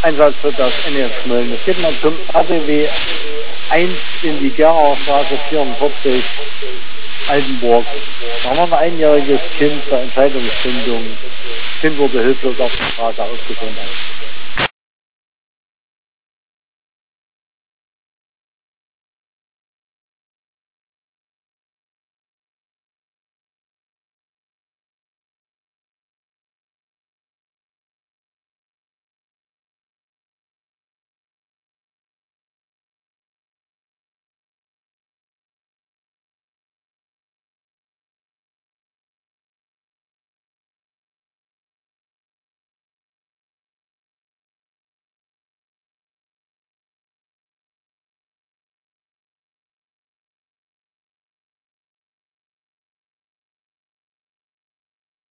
Einsatz für das NEF Schmölln. Es geht mal zum ADW 1 in die Gerauer Straße 44, Altenburg. Da haben wir ein einjähriges Kind bei Entscheidungsfindung. Das Kind wurde hilflos auf der Straße ausgefunden.